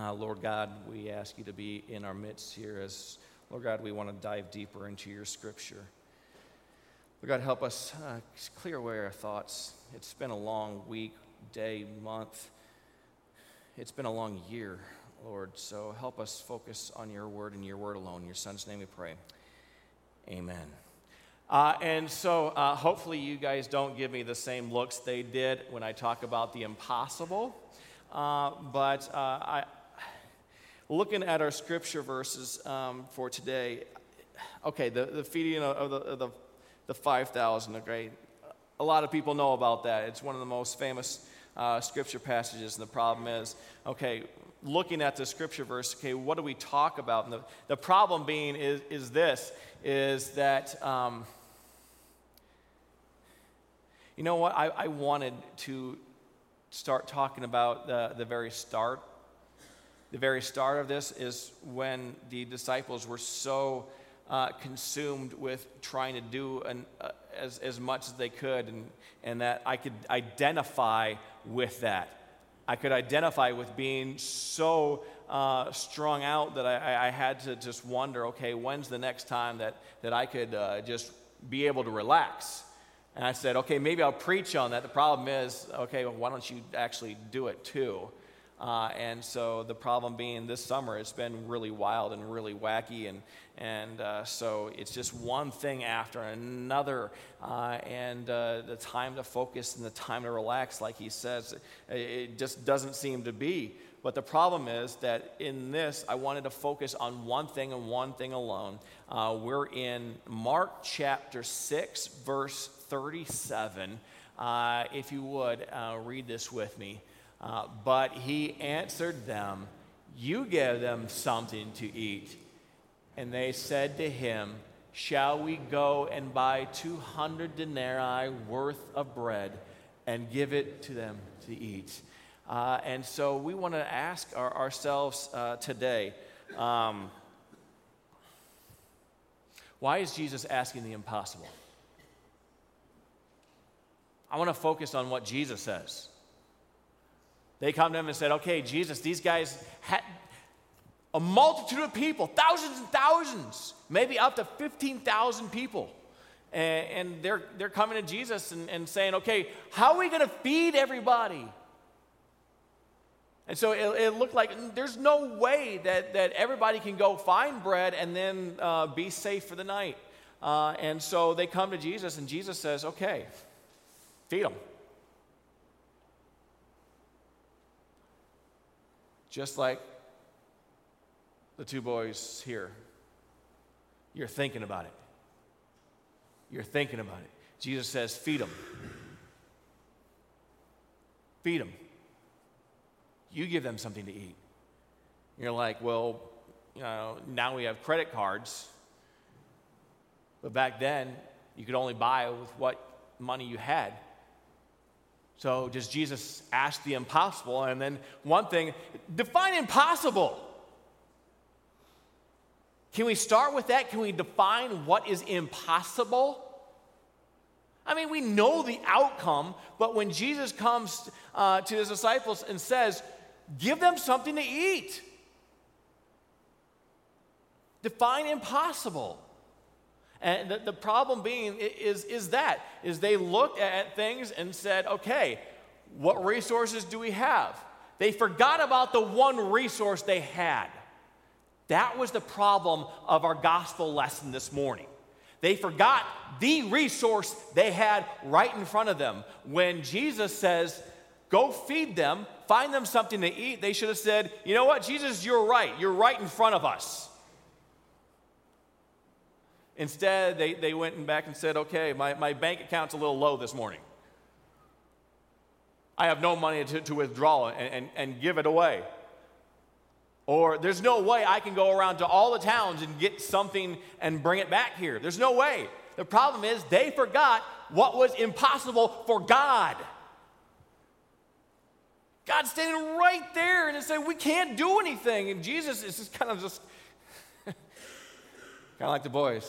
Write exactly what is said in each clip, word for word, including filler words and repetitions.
Uh, Lord God, we ask you to be in our midst here as, Lord God, we want to dive deeper into your scripture. Lord God, help us uh, clear away our thoughts. It's been a long week, day, month. It's been a long year, Lord. So help us focus on your word and your word alone. In your son's name we pray. Amen. Uh, and so uh, hopefully you guys don't give me the same looks they did when I talk about the impossible. Uh, but uh, I, looking at our scripture verses um, for today, okay, the, the feeding of the, of the The five thousand, okay? A lot of people know about that. It's one of the most famous uh, scripture passages, and the problem is, okay, looking at the scripture verse, okay, what do we talk about? And the, the problem being is, is this, is that, um, you know what, I, I wanted to start talking about the, the very start. The very start of this is when the disciples were so Uh, consumed with trying to do an, uh, as, as much as they could, and, and that I could identify with that. I could identify with being so uh, strung out that I, I had to just wonder, okay, when's the next time that, that I could uh, just be able to relax? And I said, okay, maybe I'll preach on that. The problem is, okay, well, why don't you actually do it too? Uh, and so the problem being this summer, it's been really wild and really wacky, and and uh, so it's just one thing after another, uh, and uh, the time to focus and the time to relax, like he says, it just doesn't seem to be. But the problem is that in this, I wanted to focus on one thing and one thing alone. Uh, we're in Mark chapter six, verse thirty-seven. Uh, if you would, uh, read this with me. Uh, but he answered them, "You give them something to eat." And they said to him, "Shall we go and buy two hundred denarii worth of bread and give it to them to eat?" Uh, and so we want to ask our, ourselves uh, today, um, why is Jesus asking the impossible? I want to focus on what Jesus says. They come to him and said, okay, Jesus, these guys had a multitude of people, thousands and thousands, maybe up to fifteen thousand people. And, and they're, they're coming to Jesus and, and saying, okay, how are we going to feed everybody? And so it, it looked like there's no way that, that everybody can go find bread and then uh, be safe for the night. Uh, and so they come to Jesus, and Jesus says, okay, feed them. Just like the two boys here. You're thinking about it. You're thinking about it. Jesus says, feed them. Feed them. You give them something to eat. You're like, well, you know, now we have credit cards. But back then, you could only buy with what money you had. So does Jesus ask the impossible? And then one thing, define impossible. Can we start with that? Can we define what is impossible? I mean, we know the outcome, but when Jesus comes uh, to his disciples and says, give them something to eat. Define impossible. And the, the problem being is, is that, is they looked at things and said, okay, what resources do we have? They forgot about the one resource they had. That was the problem of our gospel lesson this morning. They forgot the resource they had right in front of them. When Jesus says, go feed them, find them something to eat, they should have said, you know what, Jesus, you're right. You're right in front of us. Instead, they, they went back and said, okay, my, my bank account's a little low this morning. I have no money to, to withdraw and, and, and give it away. Or there's no way I can go around to all the towns and get something and bring it back here. There's no way. The problem is they forgot what was impossible for God. God's standing right there and saying, we can't do anything. And Jesus is just kind of just, kind of like the boys.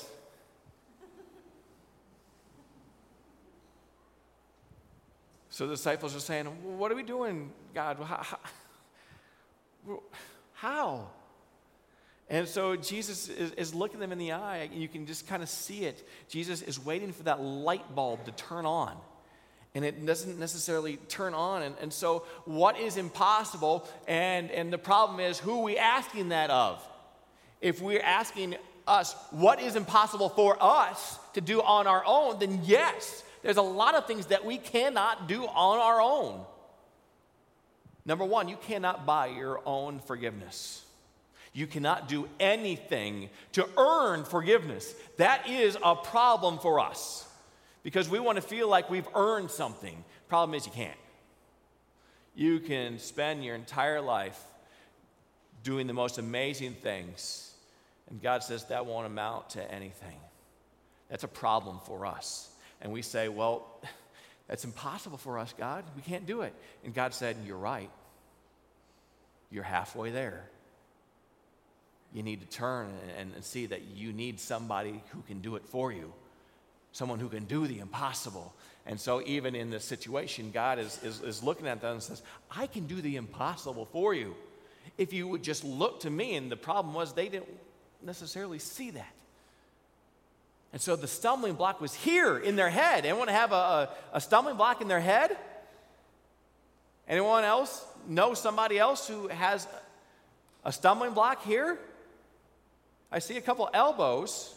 So the disciples are saying, what are we doing, God? How, how, How? And so Jesus is, is looking them in the eye, and you can just kind of see it. Jesus is waiting for that light bulb to turn on. And it doesn't necessarily turn on. And, and so what is impossible? And, and the problem is, who are we asking that of? If we're asking us what is impossible for us to do on our own, then yes, there's a lot of things that we cannot do on our own. Number one, you cannot buy your own forgiveness. You cannot do anything to earn forgiveness. That is a problem for us. Because we want to feel like we've earned something. Problem is, you can't. You can spend your entire life doing the most amazing things, and God says that won't amount to anything. That's a problem for us. And we say, well, that's impossible for us, God. We can't do it. And God said, you're right. You're halfway there. You need to turn and, and see that you need somebody who can do it for you. Someone who can do the impossible. And so even in this situation, God is, is, is looking at them and says, I can do the impossible for you. If you would just look to me. And the problem was they didn't necessarily see that. And so the stumbling block was here in their head. Anyone have a, a, a stumbling block in their head? Anyone else know somebody else who has a stumbling block here? I see a couple elbows.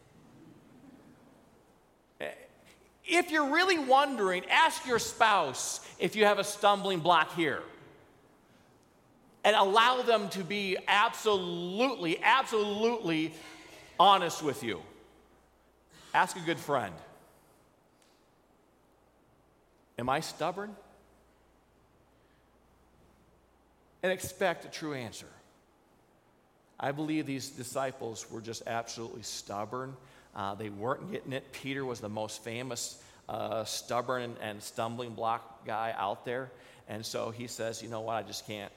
If you're really wondering, ask your spouse if you have a stumbling block here. And allow them to be absolutely, absolutely honest with you. Ask a good friend. Am I stubborn? And expect a true answer. I believe these disciples were just absolutely stubborn. Uh, they weren't getting it. Peter was the most famous uh, stubborn and, and stumbling block guy out there. And so he says, you know what, I just can't.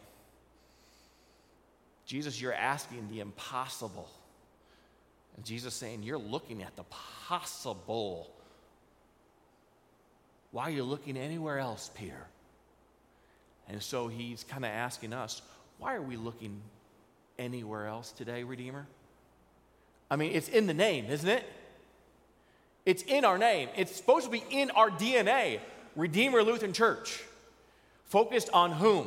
Jesus, you're asking the impossible. And Jesus saying, you're looking at the possible. Why are you looking anywhere else, Peter? And so he's kind of asking us, why are we looking anywhere else today, Redeemer? I mean, it's in the name, isn't it? It's in our name. It's supposed to be in our D N A. Redeemer Lutheran Church. Focused on whom?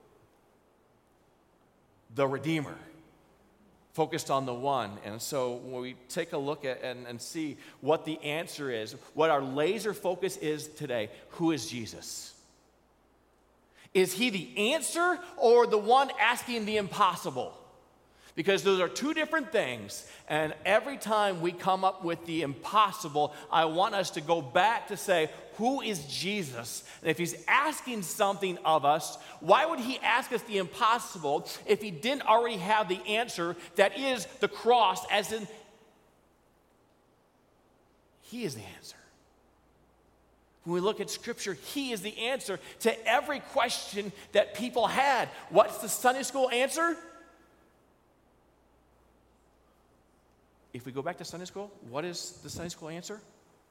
The Redeemer. Focused on the one. And so when we take a look at and, and see what the answer is, what our laser focus is today, who is Jesus? Is he the answer or the one asking the impossible? Because those are two different things. And every time we come up with the impossible, I want us to go back to say, who is Jesus? And if he's asking something of us, why would he ask us the impossible if he didn't already have the answer that is the cross, as in, he is the answer. When we look at Scripture, he is the answer to every question that people had. What's the Sunday school answer? If we go back to Sunday school, what is the Sunday school answer?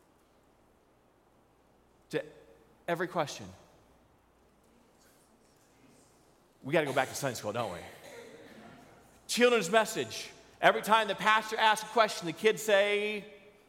To every question. We got to go back to Sunday school, don't we? Children's message. Every time the pastor asks a question, the kids say,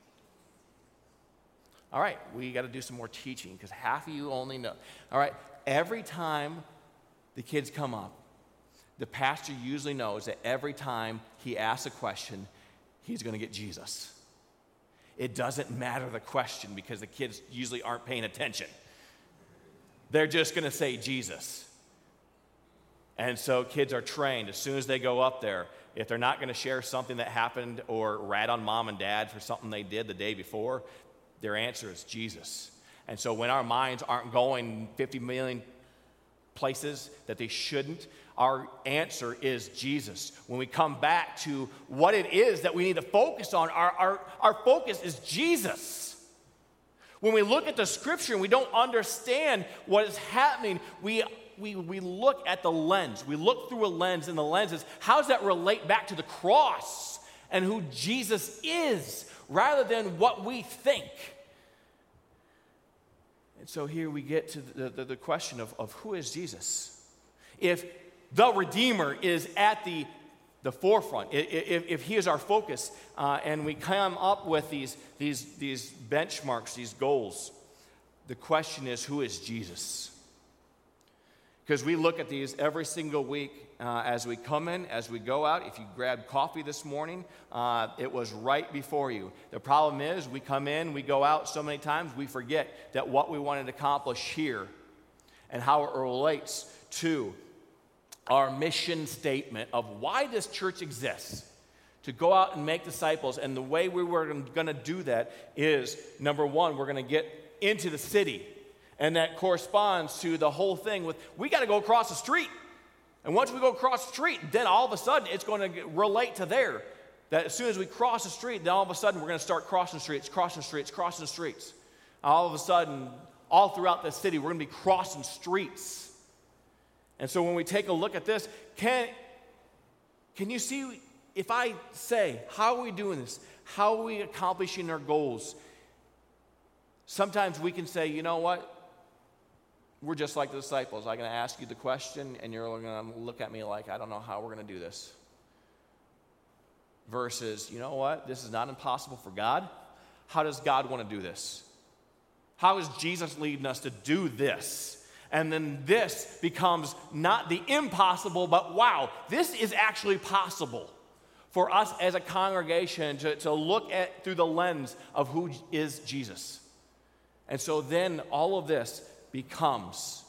all right, we got to do some more teaching because half of you only know. All right, every time the kids come up, the pastor usually knows that every time he asks a question, he's going to get Jesus. It doesn't matter the question because the kids usually aren't paying attention. They're just going to say Jesus. And so kids are trained as soon as they go up there, if they're not going to share something that happened or rat on mom and dad for something they did the day before, their answer is Jesus. And so when our minds aren't going fifty million places that they shouldn't, our answer is Jesus. When we come back to what it is that we need to focus on, our, our, our focus is Jesus. When we look at the Scripture and we don't understand what is happening, we, we, we look at the lens. We look through a lens, and the lens is, how does that relate back to the cross and who Jesus is, rather than what we think? And so here we get to the, the, the question of, of who is Jesus? If the Redeemer is at the, the forefront, if, if he is our focus, uh, and we come up with these, these, these benchmarks, these goals, the question is, who is Jesus? Because we look at these every single week uh, as we come in, as we go out. If you grabbed coffee this morning, uh, it was right before you. The problem is we come in, we go out so many times, we forget that what we wanted to accomplish here and how it relates to our mission statement of why this church exists, to go out and make disciples. And the way we were going to do that is, number one, we're going to get into the city. And that corresponds to the whole thing with, we got to go across the street. And once we go across the street, then all of a sudden it's going to relate to there. That as soon as we cross the street, then all of a sudden we're going to start crossing streets, crossing streets, crossing streets. All of a sudden, all throughout the city, we're going to be crossing streets. And so when we take a look at this, can, can you see, if I say, how are we doing this? How are we accomplishing our goals? Sometimes we can say, you know what? We're just like the disciples. I'm going to ask you the question, and you're going to look at me like, I don't know how we're going to do this. Versus, you know what? This is not impossible for God. How does God want to do this? How is Jesus leading us to do this? And then this becomes not the impossible, but wow, this is actually possible for us as a congregation to, to look at through the lens of who is Jesus. And so then all of this becomes,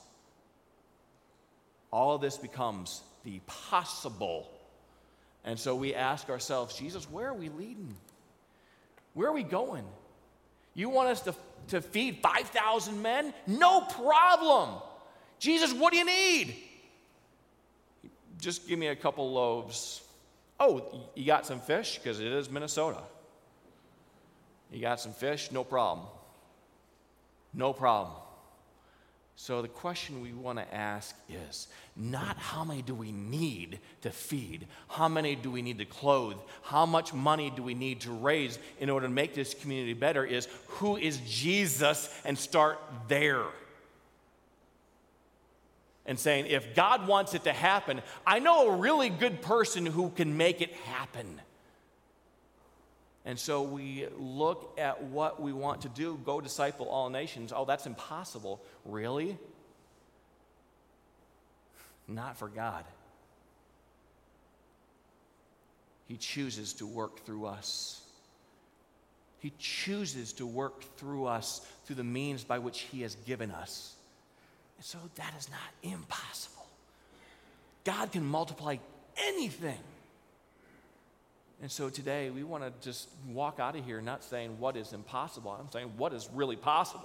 all of this becomes the possible. And so we ask ourselves, Jesus, where are we leading? Where are we going? You want us to, to feed five thousand men? No problem. Jesus, what do you need? Just give me a couple loaves. Oh, you got some fish? Because it is Minnesota. You got some fish? No problem. No problem. So the question we want to ask is not how many do we need to feed? How many do we need to clothe? How much money do we need to raise in order to make this community better? Is who is Jesus, and start there. And saying, if God wants it to happen, I know a really good person who can make it happen. And so we look at what we want to do, go disciple all nations. Oh, that's impossible. Really? Not for God. He chooses to work through us. He chooses to work through us through the means by which he has given us. And so that is not impossible. God can multiply anything. And so today we want to just walk out of here not saying what is impossible. I'm saying what is really possible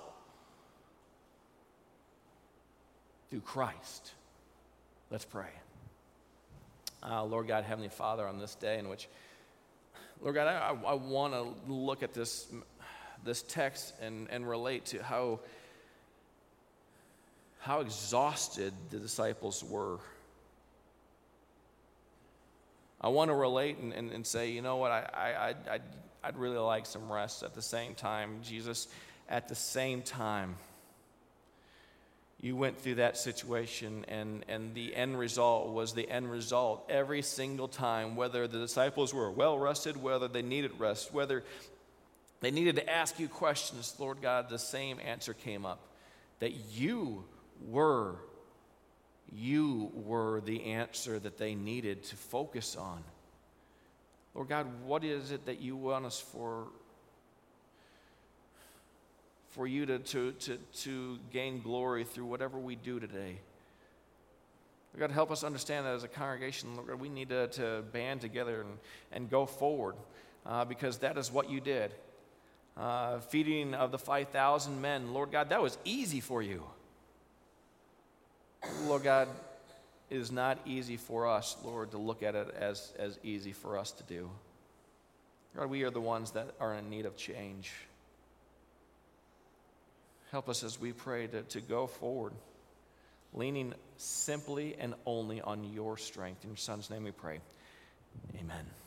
through Christ. Let's pray. Uh, Lord God, Heavenly Father, on this day in which, Lord God, I, I want to look at this, this text and, and relate to how how exhausted the disciples were. I want to relate and, and, and say, you know what, I, I, I'd, I'd, I'd really like some rest at the same time. Jesus, at the same time, you went through that situation, and, and the end result was the end result every single time, whether the disciples were well rested, whether they needed rest, whether they needed to ask you questions, Lord God, the same answer came up, that you were, you were the answer that they needed to focus on. Lord God, what is it that you want us for, for you to, to, to, to gain glory through whatever we do today? Lord God, help us understand that as a congregation, Lord God, we need to, to band together and, and go forward uh, because that is what you did. Uh, feeding of the five thousand men, Lord God, that was easy for you. Lord God, it is not easy for us, Lord, to look at it as, as easy for us to do. God, we are the ones that are in need of change. Help us as we pray to, to go forward, leaning simply and only on your strength. In your Son's name we pray. Amen.